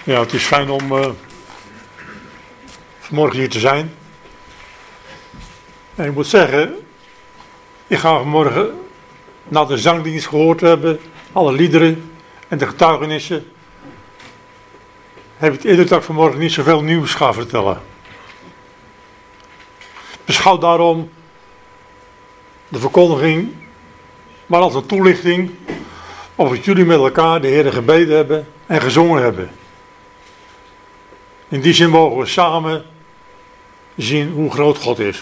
Ja, het is fijn om vanmorgen hier te zijn. En ik moet zeggen, ik ga vanmorgen na de zangdienst gehoord hebben, alle liederen en de getuigenissen, heb ik het eerder dat ik vanmorgen niet zoveel nieuws ga vertellen. Beschouw daarom de verkondiging maar als een toelichting op wat jullie met elkaar de Heer gebeden hebben en gezongen hebben. In die zin mogen we samen zien hoe groot God is.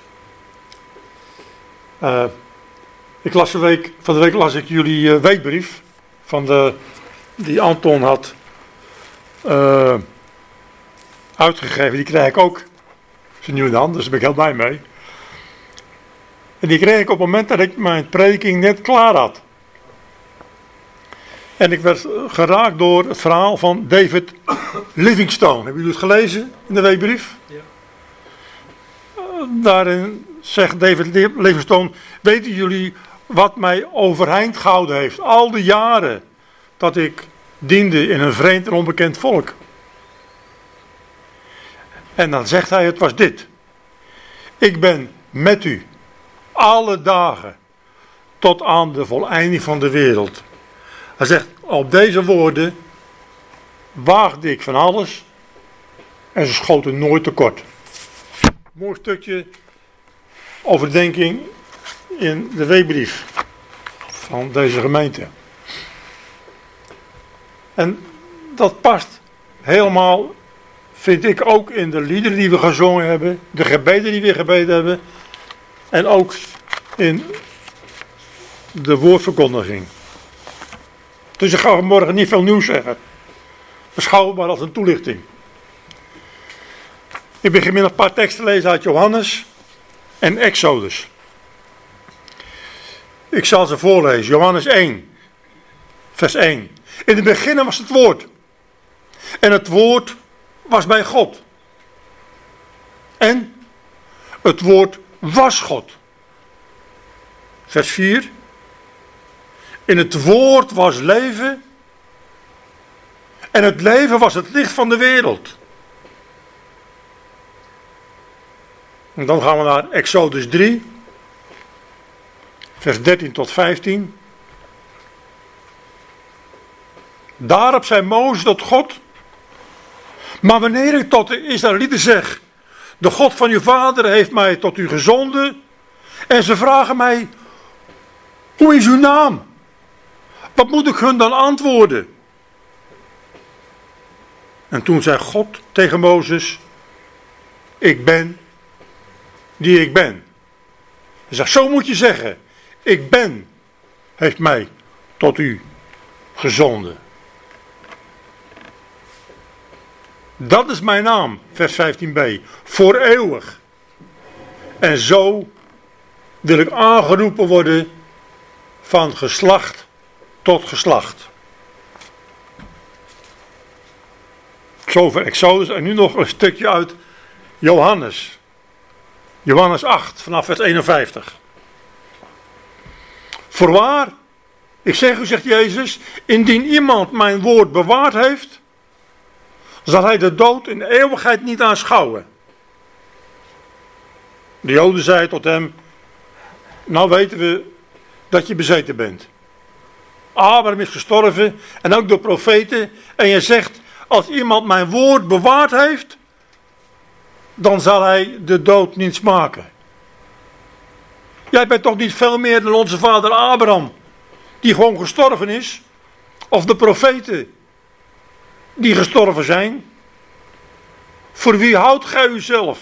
Ik las van de week las ik jullie weekbrief die Anton had uitgegeven. Die krijg ik ook zo nu en dan, dus daar ben ik heel blij mee. En die kreeg ik op het moment dat ik mijn prediking net klaar had. En ik werd geraakt door het verhaal van David Livingstone. Hebben jullie het gelezen in de weekbrief? Ja. Daarin zegt David Livingstone: weten jullie wat mij overeind gehouden heeft? Al die jaren dat ik diende in een vreemd en onbekend volk. En dan zegt hij: het was dit. Ik ben met u alle dagen tot aan de voleinding van de wereld. Hij zegt: op deze woorden waagde ik van alles en ze schoten nooit tekort. Mooi stukje overdenking in de weekbrief van deze gemeente. En dat past helemaal, vind ik, ook in de liederen die we gezongen hebben, de gebeden die we gebeden hebben en ook in de woordverkondiging. Dus ik ga vanmorgen niet veel nieuws zeggen. Beschouw het maar als een toelichting. Ik begin met een paar teksten te lezen uit Johannes en Exodus. Ik zal ze voorlezen. Johannes 1, vers 1. In het begin was het woord. En het woord was bij God. En het woord was God. Vers 4. In het woord was leven. En het leven was het licht van de wereld. En dan gaan we naar Exodus 3. Vers 13 tot 15. Daarop zei Mozes tot God: maar wanneer ik tot de Israëlieten zeg: de God van uw vader heeft mij tot u gezonden, en ze vragen mij: hoe is uw naam? Wat moet ik hun dan antwoorden? En toen zei God tegen Mozes: ik ben die ik ben. Hij zegt: zo moet je zeggen: ik ben heeft mij tot u gezonden. Dat is mijn naam, vers 15b, voor eeuwig. En zo wil ik aangeroepen worden van geslacht tot geslacht. Zover Exodus. En nu nog een stukje uit Johannes. Johannes 8, vanaf vers 51. Voorwaar, ik zeg u, zegt Jezus, indien iemand mijn woord bewaard heeft, zal hij de dood in eeuwigheid niet aanschouwen. De Joden zeiden tot hem: nou weten we dat je bezeten bent. Abraham is gestorven en ook de profeten. En je zegt: als iemand mijn woord bewaard heeft, dan zal hij de dood niet smaken. Jij bent toch niet veel meer dan onze vader Abraham, die gewoon gestorven is? Of de profeten die gestorven zijn? Voor wie houdt gij uzelf?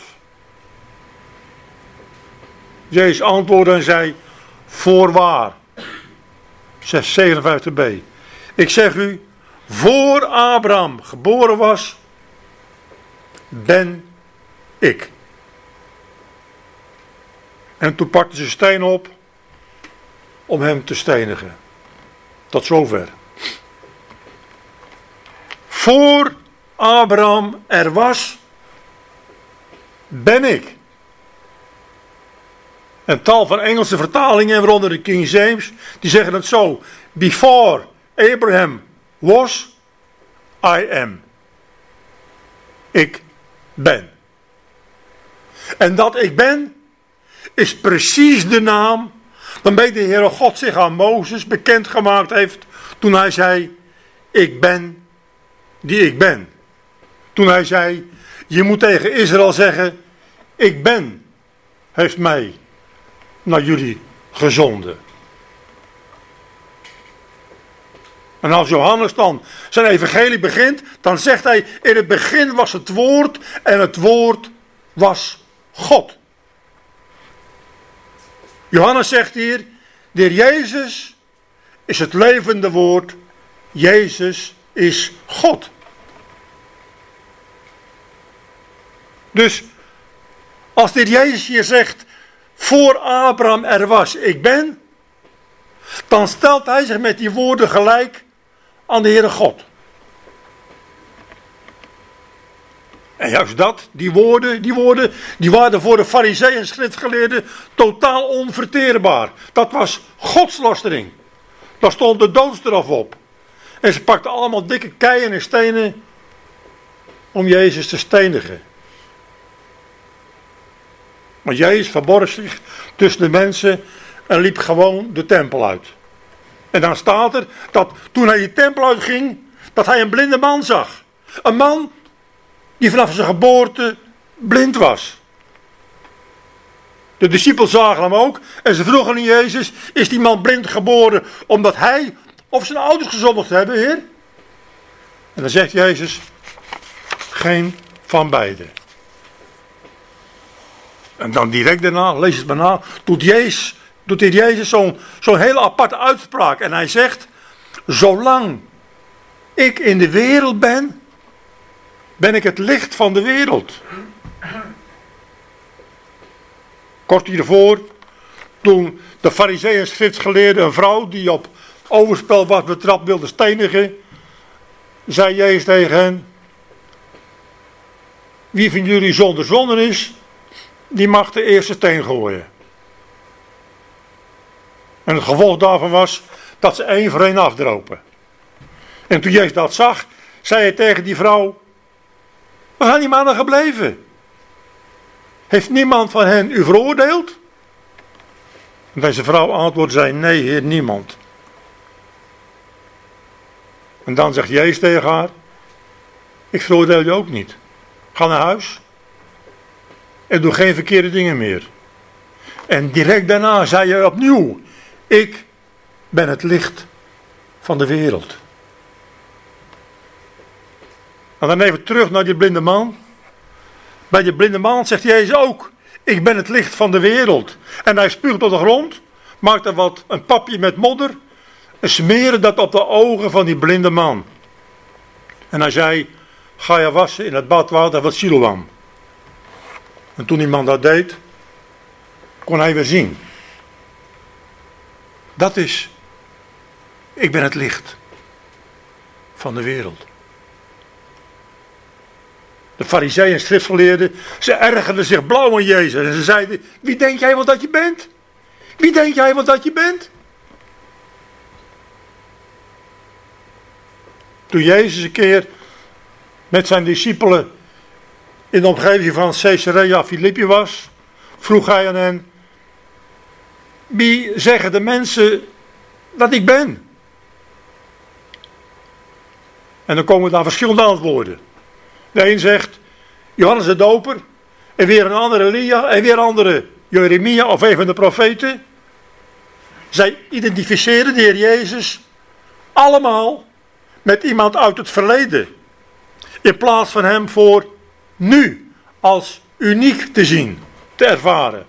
Jezus antwoordde en zei: voorwaar. 56b. Ik zeg u, voor Abraham geboren was, ben ik. En toen pakten ze steen op om hem te stenigen. Tot zover. Voor Abraham er was, ben ik. Een tal van Engelse vertalingen, waaronder de King James, die zeggen het zo: before Abraham was, I am. Ik ben. En dat ik ben is precies de naam waarmee de Heere God zich aan Mozes bekendgemaakt heeft toen hij zei, ik ben die ik ben. Toen hij zei, je moet tegen Israël zeggen, ik ben, heeft mij naar jullie gezonden. En als Johannes dan zijn evangelie begint, dan zegt hij, in het begin was het woord en het woord was God. Johannes zegt hier, de Heer Jezus is het levende woord, Jezus is God. Dus als de Heer Jezus hier zegt, voor Abraham er was, ik ben, dan stelt hij zich met die woorden gelijk aan de Heere God. En juist dat, die woorden, die waren voor de Farizeeën en schriftgeleerden totaal onverteerbaar. Dat was godslastering. Daar stond de doodstraf op. En ze pakten allemaal dikke keien en stenen om Jezus te stenigen. Maar Jezus verborg zich tussen de mensen en liep gewoon de tempel uit. En dan staat er dat toen hij de tempel uitging, dat hij een blinde man zag. Een man die vanaf zijn geboorte blind was. De discipelen zagen hem ook en ze vroegen aan Jezus, is die man blind geboren omdat hij of zijn ouders gezondigd hebben, Heer? En dan zegt Jezus, geen van beiden. En dan direct daarna, lees het maar na, doet Jezus zo'n hele aparte uitspraak. En hij zegt, zolang ik in de wereld ben, ben ik het licht van de wereld. Kort hiervoor, toen de Farizeeën en schriftgeleerden een vrouw die op overspel was betrapt wilde stenigen, zei Jezus tegen hen, wie van jullie zonder zonde is, die mag de eerste steen gooien. En het gevolg daarvan was dat ze één voor één afdropen. En toen Jezus dat zag, zei hij tegen die vrouw, waar zijn die mannen gebleven? Heeft niemand van hen u veroordeeld? En deze vrouw antwoordde, zei, nee Heer, niemand. En dan zegt Jezus tegen haar, ik veroordeel je ook niet. Ga naar huis en doe geen verkeerde dingen meer. En direct daarna zei hij opnieuw, ik ben het licht van de wereld. En dan even terug naar die blinde man. Bij die blinde man zegt Jezus ook, ik ben het licht van de wereld. En hij spuugt op de grond, maakt er een papje met modder en smeerde dat op de ogen van die blinde man. En hij zei, ga je wassen in het badwater van Siloam. En toen die man dat deed, kon hij weer zien. Dat is, ik ben het licht van de wereld. De Farizeeën en schriftgeleerden, ze ergerden zich blauw aan Jezus. En ze zeiden, wie denk jij wel dat je bent? Wie denk jij wel dat je bent? Toen Jezus een keer met zijn discipelen in de omgeving van Caesarea Philippi was, vroeg hij aan hen, wie zeggen de mensen dat ik ben? En dan komen daar verschillende antwoorden. De een zegt Johannes de Doper, en weer een andere Elia, en weer een andere Jeremia of een van de profeten. Zij identificeren de Heer Jezus allemaal met iemand uit het verleden, in plaats van hem voor nu als uniek te zien, te ervaren.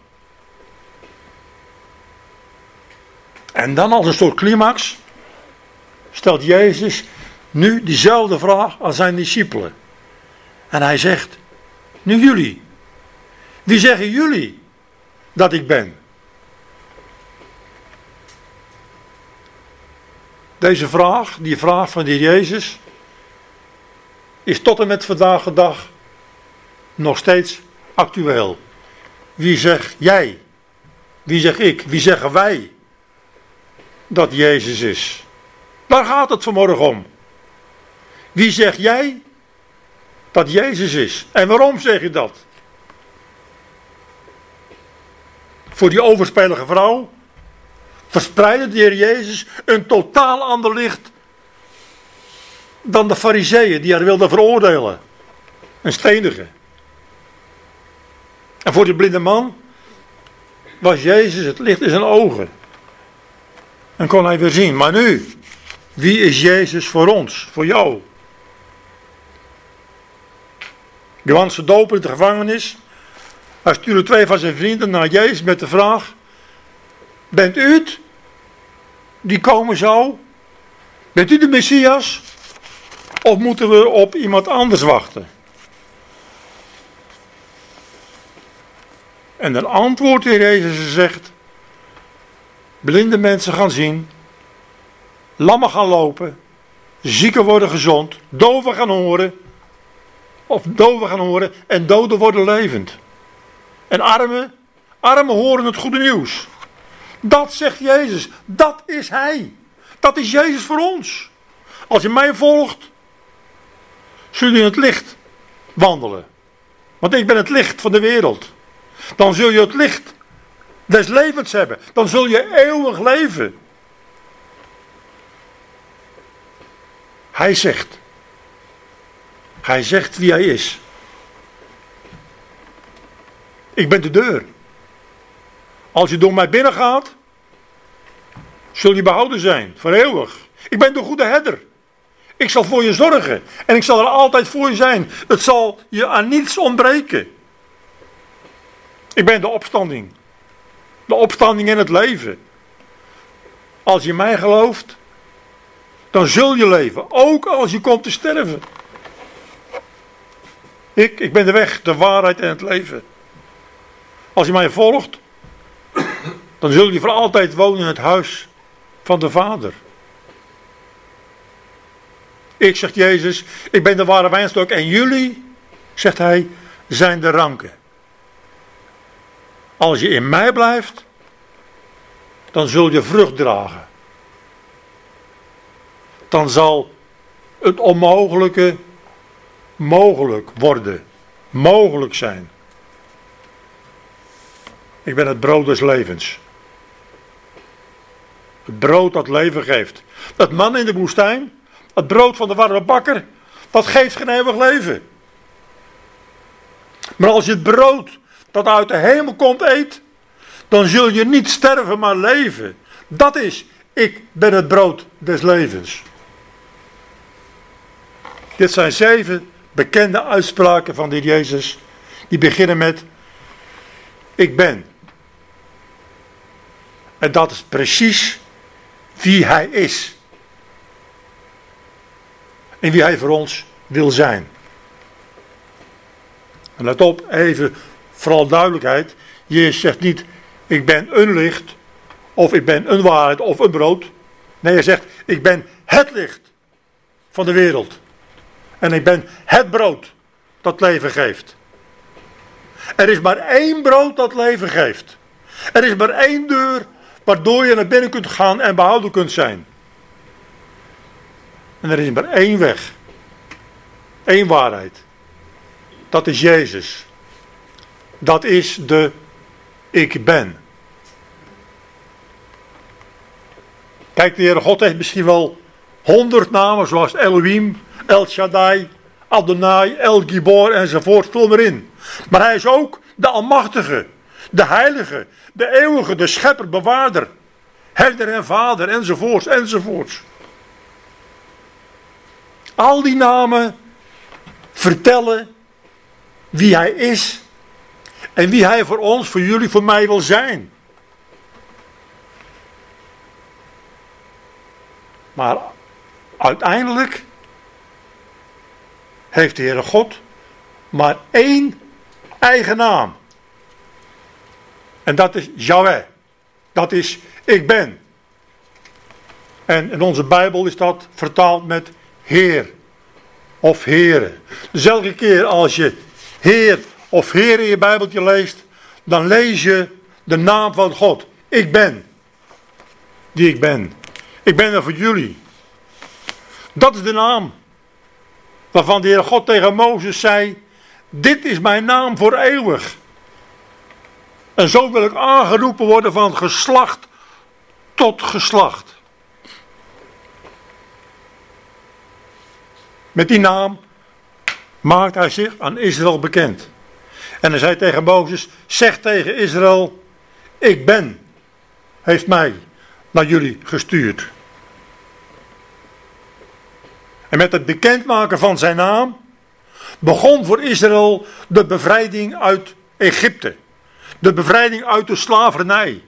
En dan als een soort climax stelt Jezus nu diezelfde vraag aan zijn discipelen. En hij zegt, nu jullie, wie zeggen jullie dat ik ben? Deze vraag, die vraag van die Jezus, is tot en met vandaag de dag nog steeds actueel. Wie zeg jij? Wie zeg ik? Wie zeggen wij dat Jezus is? Daar gaat het vanmorgen om. Wie zeg jij dat Jezus is. En waarom zeg je dat? Voor die overspelige vrouw verspreidde de Heer Jezus een totaal ander licht dan de Farizeeën die haar wilden veroordelen en stenigen. En voor die blinde man was Jezus het licht in zijn ogen. En kon hij weer zien. Maar nu, wie is Jezus voor ons, voor jou? Johannes de Doper in de gevangenis. Hij stuurde 2 van zijn vrienden naar Jezus met de vraag: bent u het die komen zou? Bent u de Messias? Of moeten we op iemand anders wachten? En dan antwoordt de Heer Jezus en zegt: blinde mensen gaan zien, lammen gaan lopen, zieken worden gezond, doven gaan horen en doden worden levend. En armen horen het goede nieuws. Dat zegt Jezus, dat is Hij. Dat is Jezus voor ons. Als je mij volgt, zul je in het licht wandelen. Want ik ben het licht van de wereld. Dan zul je het licht des levens hebben. Dan zul je eeuwig leven. Hij zegt wie Hij is. Ik ben de deur. Als je door mij binnen gaat, zul je behouden zijn, voor eeuwig. Ik ben de goede herder. Ik zal voor je zorgen. En ik zal er altijd voor je zijn. Het zal je aan niets ontbreken. Ik ben de opstanding. De opstanding in het leven. Als je mij gelooft, dan zul je leven. Ook als je komt te sterven. Ik ben de weg, de waarheid en het leven. Als je mij volgt, dan zul je voor altijd wonen in het huis van de Vader. Ik, zegt Jezus, ik ben de ware wijnstok en jullie, zegt Hij, zijn de ranken. Als je in mij blijft, dan zul je vrucht dragen. Dan zal het onmogelijke mogelijk worden. Mogelijk zijn. Ik ben het brood des levens. Het brood dat leven geeft. Dat man in de woestijn, het brood van de warme bakker, dat geeft geen eeuwig leven. Maar als je het brood dat uit de hemel komt eet, dan zul je niet sterven maar leven. Dat is, ik ben het brood des levens. Dit zijn 7 bekende uitspraken van de Heer Jezus. Die beginnen met: ik ben. En dat is precies wie Hij is. En wie Hij voor ons wil zijn. En let op, even vooral duidelijkheid. Jezus zegt niet: ik ben een licht, of ik ben een waarheid, of een brood. Nee, Hij zegt: ik ben het licht van de wereld. En ik ben het brood dat leven geeft. Er is maar 1 brood dat leven geeft. Er is maar 1 deur waardoor je naar binnen kunt gaan en behouden kunt zijn. En er is maar 1 weg. 1 waarheid. Dat is Jezus. Dat is de ik ben. Kijk, de Heere God heeft misschien wel 100 namen, zoals Elohim, El Shaddai, Adonai, El Gibor enzovoort, vul maar in. Maar Hij is ook de Almachtige, de Heilige, de Eeuwige, de Schepper, Bewaarder, Herder en Vader, enzovoorts, enzovoorts. Al die namen vertellen wie Hij is en wie Hij voor ons, voor jullie, voor mij wil zijn. Maar uiteindelijk heeft de Heere God maar 1 eigen naam. En dat is Yahweh. Dat is ik ben. En in onze Bijbel is dat vertaald met Heer of Heren. Dus elke keer als je Heer of Heer in je Bijbeltje leest, dan lees je de naam van God. Ik ben. Die ik ben. Ik ben er voor jullie. Dat is de naam waarvan de Heer God tegen Mozes zei: dit is mijn naam voor eeuwig. En zo wil ik aangeroepen worden van geslacht tot geslacht. Met die naam maakt hij zich aan Israël bekend. En hij zei tegen Mozes: zeg tegen Israël: ik ben, heeft mij naar jullie gestuurd. En met het bekendmaken van zijn naam begon voor Israël de bevrijding uit Egypte. De bevrijding uit de slavernij.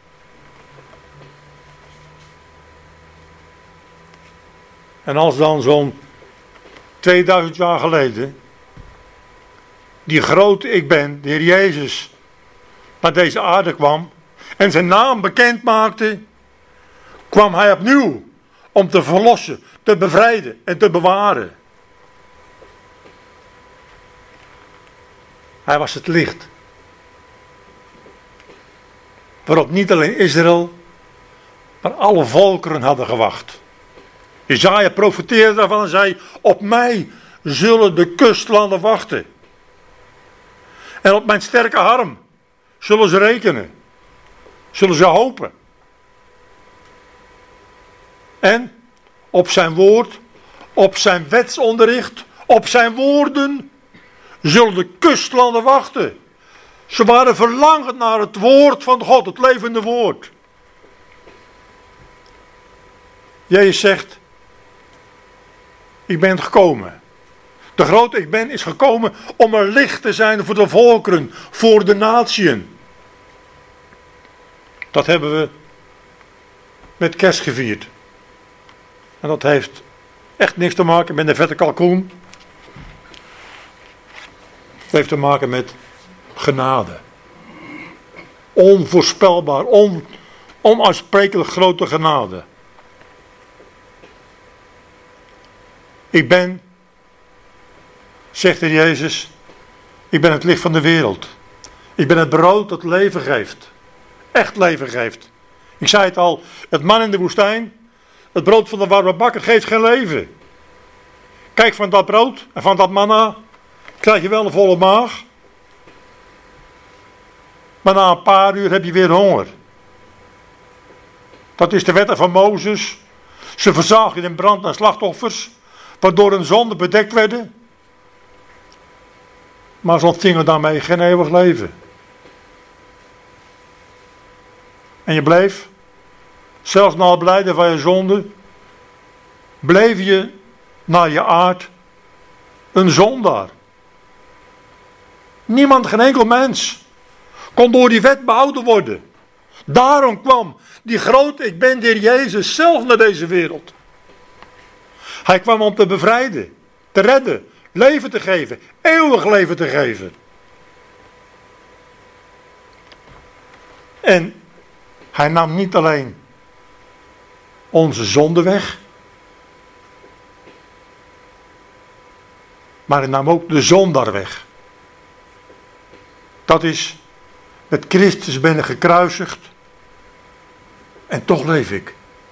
En als dan zo'n 2000 jaar geleden die grote ik ben, de Heer Jezus, naar deze aarde kwam en zijn naam bekend maakte, kwam hij opnieuw om te verlossen, te bevrijden en te bewaren. Hij was het licht waarop niet alleen Israël, maar alle volkeren hadden gewacht. Jesaja profeteerde daarvan en zei: op mij zullen de kustlanden wachten. En op mijn sterke arm zullen ze rekenen. Zullen ze hopen. En op zijn woord, op zijn wetsonderricht, op zijn woorden zullen de kustlanden wachten. Ze waren verlangend naar het woord van God, het levende woord. Jezus zegt: ik ben gekomen. De grote ik ben is gekomen om een licht te zijn voor de volkeren, voor de natieën. Dat hebben we met kerst gevierd. En dat heeft echt niks te maken met een vette kalkoen. Het heeft te maken met genade. Onvoorspelbaar, onuitsprekelijk grote genade. Ik ben, zegt de Jezus, ik ben het licht van de wereld. Ik ben het brood dat leven geeft. Echt leven geeft. Ik zei het al, het man in de woestijn, het brood van de warme bakker geeft geen leven. Kijk, van dat brood en van dat manna krijg je wel een volle maag. Maar na een paar uur heb je weer honger. Dat is de wetten van Mozes. Ze verzaagden in brand en slachtoffers, waardoor hun zonden bedekt werden. Maar ze ontvingen daarmee geen eeuwig leven. En je bleef, zelfs na het belijden van je zonde, bleef je naar je aard een zondaar. Niemand, geen enkel mens, kon door die wet behouden worden. Daarom kwam die grote ik ben, de Heer Jezus, zelf naar deze wereld. Hij kwam om te bevrijden, te redden, leven te geven, eeuwig leven te geven. En hij nam niet alleen onze zonde weg, maar hij nam ook de zondaar weg. Dat is, met Christus ben ik gekruisigd en toch leef ik.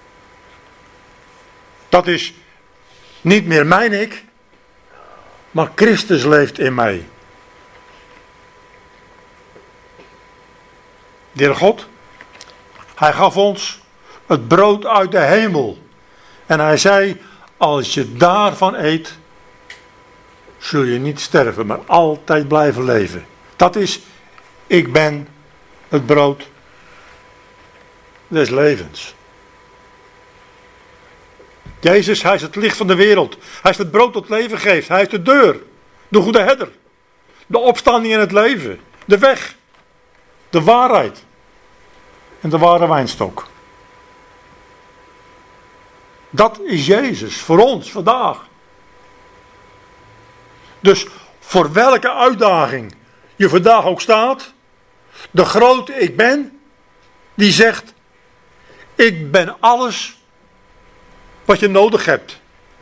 Dat is niet meer mijn ik, maar Christus leeft in mij. De Heer God, hij gaf ons het brood uit de hemel. En hij zei: als je daarvan eet, zul je niet sterven, maar altijd blijven leven. Dat is, ik ben het brood des levens. Jezus, hij is het licht van de wereld. Hij is het brood dat leven geeft. Hij is de deur, de goede herder, de opstanding en het leven, de weg, de waarheid en de ware wijnstok. Dat is Jezus voor ons vandaag. Dus voor welke uitdaging je vandaag ook staat, de grote ik ben, die zegt: ik ben alles wat je nodig hebt.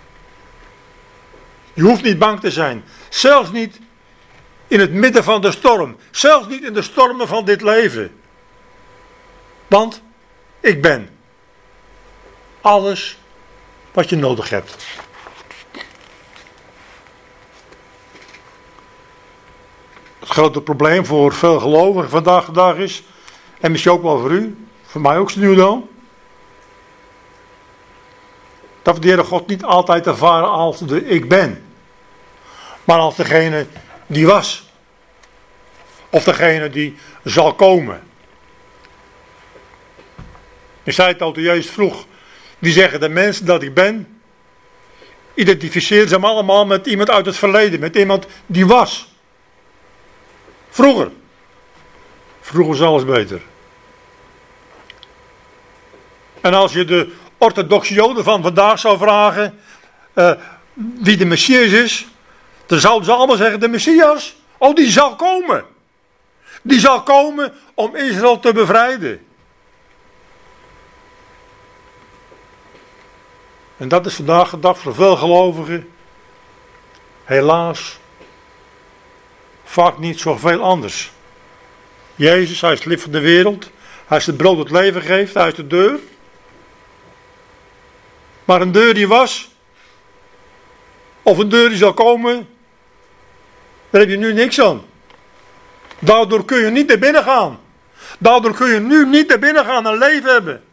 Je hoeft niet bang te zijn. Zelfs niet in het midden van de storm. Zelfs niet in de stormen van dit leven. Want ik ben alles wat je nodig hebt. het grote probleem voor veel gelovigen vandaag de dag is, en misschien ook wel voor u, voor mij ook nu dan, dat we de Heere God niet altijd ervaren als de ik ben, maar als degene die was. Of degene die zal komen. Ik zei het al toen Jezus vroeg, wie zeggen de mensen dat ik ben? Identificeerden ze hem allemaal met iemand uit het verleden, met iemand die was. Vroeger was alles beter. En als je de orthodoxe Joden van vandaag zou vragen wie de Messias is, dan zouden ze allemaal zeggen, de Messias, oh die zal komen. Die zal komen om Israël te bevrijden. En dat is vandaag de dag voor veel gelovigen helaas vaak niet zoveel anders. Jezus, hij is het licht van de wereld. Hij is het brood dat het leven geeft. Hij is de deur. Maar een deur die was, of een deur die zal komen, daar heb je nu niks aan. Daardoor kun je niet naar binnen gaan. Daardoor kun je nu niet naar binnen gaan en leven hebben.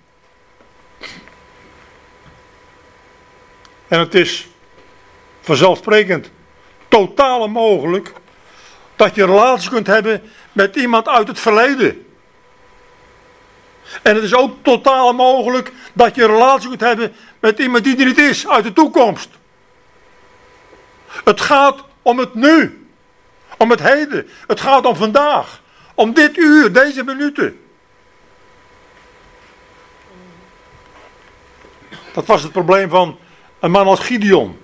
En het is vanzelfsprekend totaal onmogelijk dat je een relatie kunt hebben met iemand uit het verleden. En het is ook totaal onmogelijk dat je een relatie kunt hebben met iemand die er niet is, uit de toekomst. Het gaat om het nu. Om het heden. Het gaat om vandaag. Om dit uur, deze minuten. Dat was het probleem van een man als Gideon.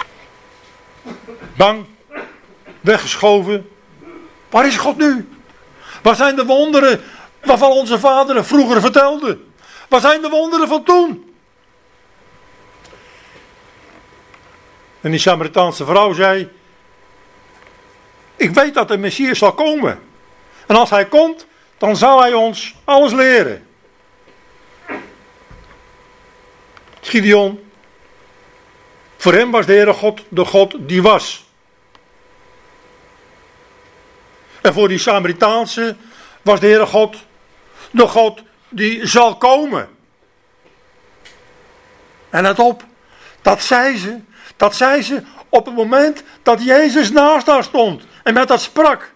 Bang. Weggeschoven. Waar is God nu? Waar zijn de wonderen waarvan onze vaderen vroeger vertelden? Waar zijn de wonderen van toen? En die Samaritaanse vrouw zei, ik weet dat de Messias zal komen. En als hij komt, dan zal hij ons alles leren. Gideon, voor hem was de Heere God de God die was. En voor die Samaritaanse was de Heere God de God die zal komen. En let op, dat zei ze op het moment dat Jezus naast haar stond en met haar sprak.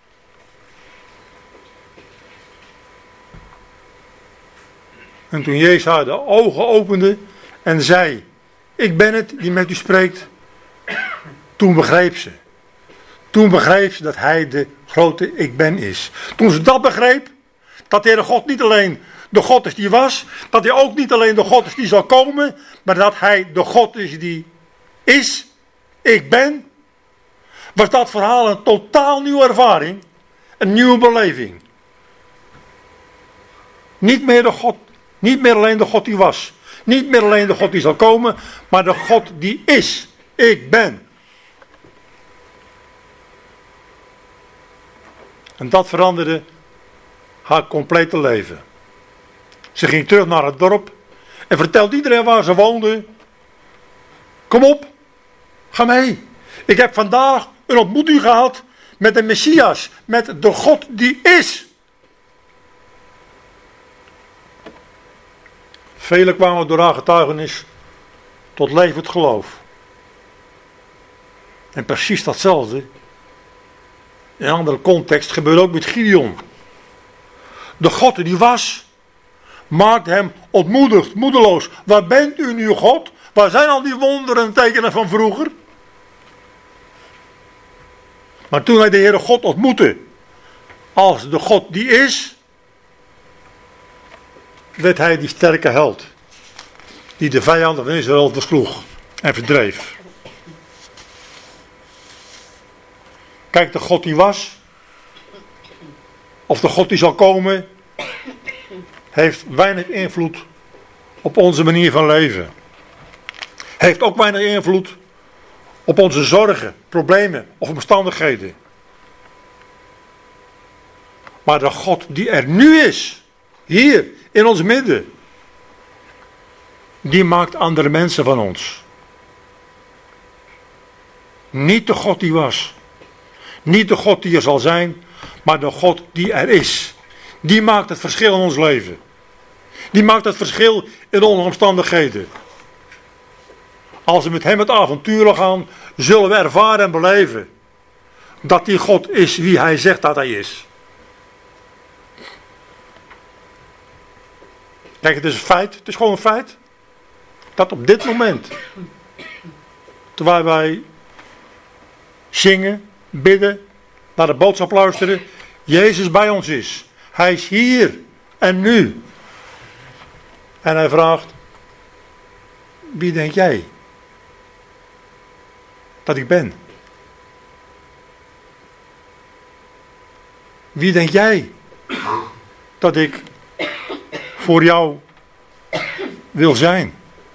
En toen Jezus haar de ogen opende en zei, ik ben het die met u spreekt, toen begreep ze. Toen begreep ze dat hij de grote ik ben is. Toen ze dat begreep, dat de Heere God niet alleen de God is die was, dat hij ook niet alleen de God is die zal komen, maar dat hij de God is die is, ik ben, was dat verhaal een totaal nieuwe ervaring, een nieuwe beleving. Niet meer alleen de God die was, niet meer alleen de God die zal komen, maar de God die is, ik ben. En dat veranderde haar complete leven. Ze ging terug naar het dorp en vertelde iedereen waar ze woonde, kom op, ga mee. Ik heb vandaag een ontmoeting gehad met de Messias, met de God die is. Velen kwamen door haar getuigenis tot levend geloof. En precies datzelfde, in een andere context, gebeurde ook met Gideon. De God die was, maakte hem ontmoedigd, moedeloos. Waar bent u nu, God? Waar zijn al die wonderen en tekenen van vroeger? Maar toen hij de Heere God ontmoette, als de God die is, werd hij die sterke held, die de vijanden van Israël versloeg en verdreef. Kijk, de God die was, of de God die zal komen, heeft weinig invloed op onze manier van leven. Heeft ook weinig invloed op onze zorgen, problemen of omstandigheden. Maar de God die er nu is, hier in ons midden, die maakt andere mensen van ons. Niet de God die was. Niet de God die er zal zijn, maar de God die er is. Die maakt het verschil in ons leven. Die maakt het verschil in onze omstandigheden. Als we met hem het avontuur gaan, zullen we ervaren en beleven dat die God is wie hij zegt dat hij is. Kijk, het is een feit. Het is gewoon een feit. Dat op dit moment, terwijl wij zingen, bidden, naar de boodschap luisteren, Jezus bij ons is. Hij is hier en nu. En hij vraagt, wie denk jij dat ik ben? Wie denk jij dat ik voor jou wil zijn?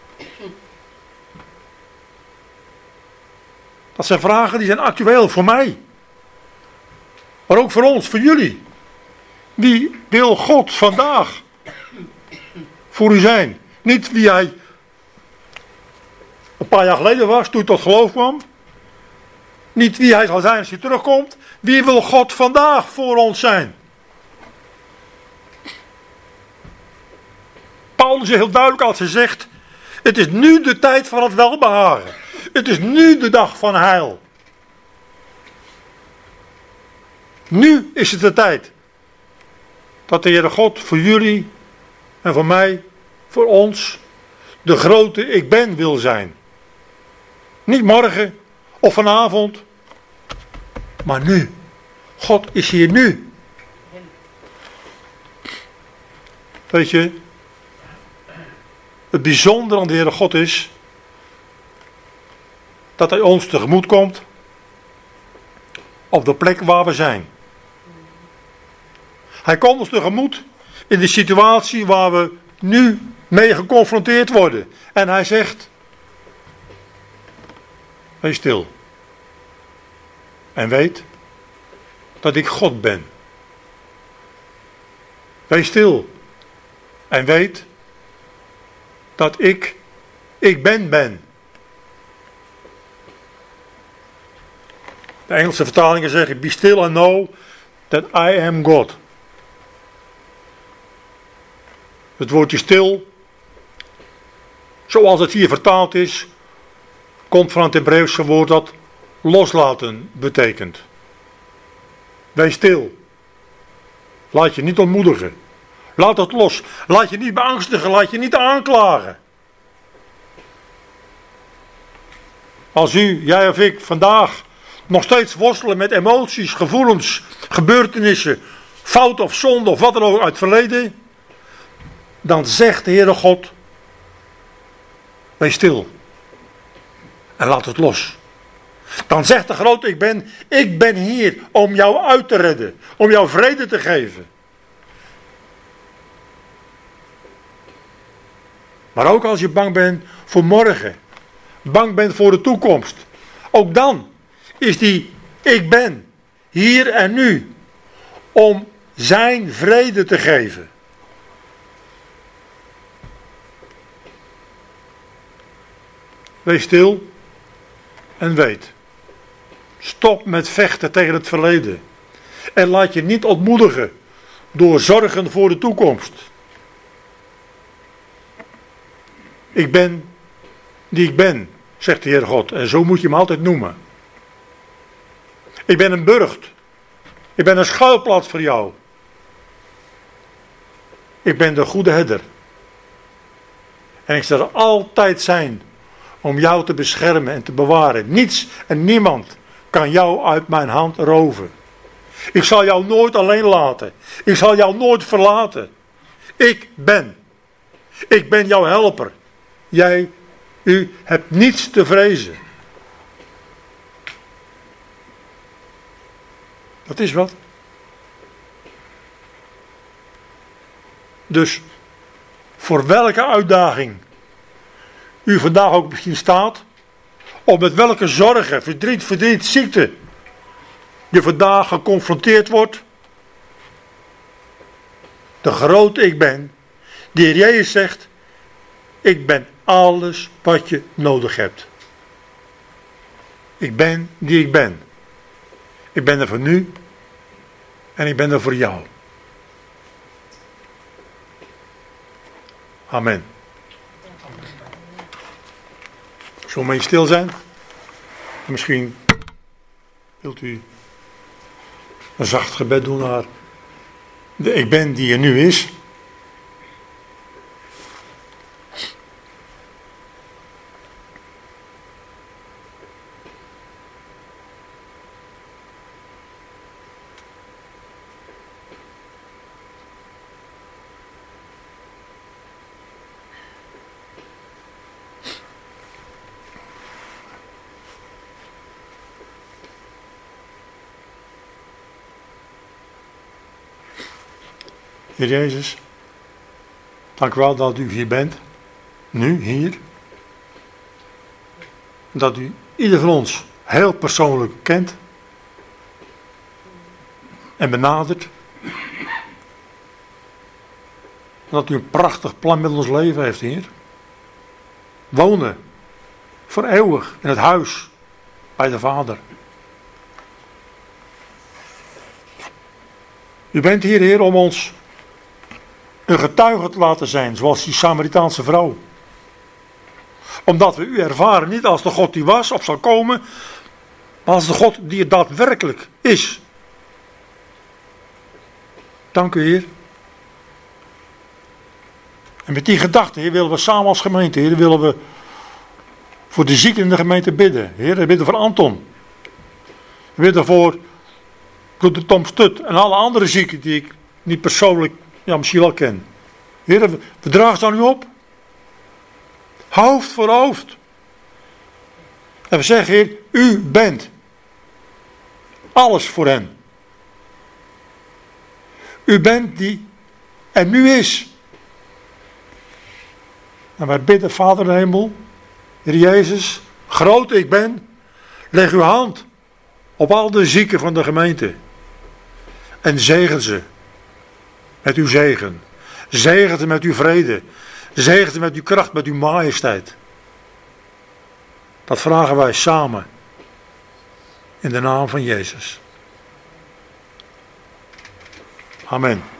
Dat zijn vragen die zijn actueel voor mij. Maar ook voor ons, voor jullie. Wie wil God vandaag voor u zijn? Niet wie hij een paar jaar geleden was, toen hij tot geloof kwam. Niet wie hij zal zijn als hij terugkomt. Wie wil God vandaag voor ons zijn? Paulus is heel duidelijk als hij zegt, het is nu de tijd van het welbehagen. Het is nu de dag van heil. Nu is het de tijd dat de Heere God voor jullie en voor mij, voor ons, de grote ik ben wil zijn. Niet morgen of vanavond, maar nu. God is hier nu. Weet je, het bijzondere aan de Heere God is dat hij ons tegemoet komt op de plek waar we zijn. Hij komt ons tegemoet in de situatie waar we nu mee geconfronteerd worden. En hij zegt, wees stil. En weet dat ik God ben. Wees stil. En weet dat ik ben. De Engelse vertalingen zeggen, be still and know that I am God. Het woordje stil, zoals het hier vertaald is, komt van het Hebreeuwse woord dat loslaten betekent. Wees stil. Laat je niet ontmoedigen. Laat het los. Laat je niet beangstigen. Laat je niet aanklagen. Als jij of ik vandaag nog steeds worstelen met emoties, gevoelens, gebeurtenissen, fout of zonde of wat dan ook uit het verleden, dan zegt de Heere God, wees stil en laat het los. Dan zegt de grote ik ben hier om jou uit te redden, om jou vrede te geven. Maar ook als je bang bent voor morgen, bang bent voor de toekomst, ook dan is die ik ben hier en nu om zijn vrede te geven. Wees stil en weet. Stop met vechten tegen het verleden. En laat je niet ontmoedigen door zorgen voor de toekomst. Ik ben die ik ben, zegt de Heer God. En zo moet je hem altijd noemen. Ik ben een burcht. Ik ben een schuilplaats voor jou. Ik ben de goede herder. En ik zal er altijd zijn om jou te beschermen en te bewaren. Niets en niemand kan jou uit mijn hand roven. Ik zal jou nooit alleen laten. Ik zal jou nooit verlaten. Ik ben. Ik ben jouw helper. U hebt niets te vrezen. Dat is wat. Dus voor welke uitdaging u vandaag ook misschien staat, of met welke zorgen, verdriet, ziekte je vandaag geconfronteerd wordt, de grote ik ben, de Heer Jezus zegt, ik ben alles wat je nodig hebt. Ik ben die ik ben. Ik ben er voor nu. En ik ben er voor jou. Amen. Zullen we eens stil zijn? Misschien wilt u een zacht gebed doen naar de ik ben die er nu is. Heer Jezus, dank u wel dat u hier bent, nu, hier. Dat u ieder van ons heel persoonlijk kent en benadert. Dat u een prachtig plan met ons leven heeft, Heer. Wonen, voor eeuwig, in het huis, bij de Vader. U bent hier, Heer, om ons een getuige te laten zijn, zoals die Samaritaanse vrouw. Omdat we u ervaren niet als de God die was of zal komen, maar als de God die het daadwerkelijk is. Dank u, Heer. En met die gedachte, Heer, willen we samen als gemeente, Heer, willen we voor de zieken in de gemeente bidden. Heer, we bidden voor Anton. We bidden voor broeder Tom Stut en alle andere zieken die ik niet persoonlijk, misschien wel ken. Heer, we dragen ze aan u op. Hoofd voor hoofd. En we zeggen, Heer, u bent alles voor hen. U bent die er nu is. En wij bidden, Vader in de hemel, Heer Jezus, groot ik ben, leg uw hand op al de zieken van de gemeente. En zegen ze met uw zegen. Zegen ze met uw vrede. Zegen ze met uw kracht, met uw majesteit. Dat vragen wij samen. In de naam van Jezus. Amen.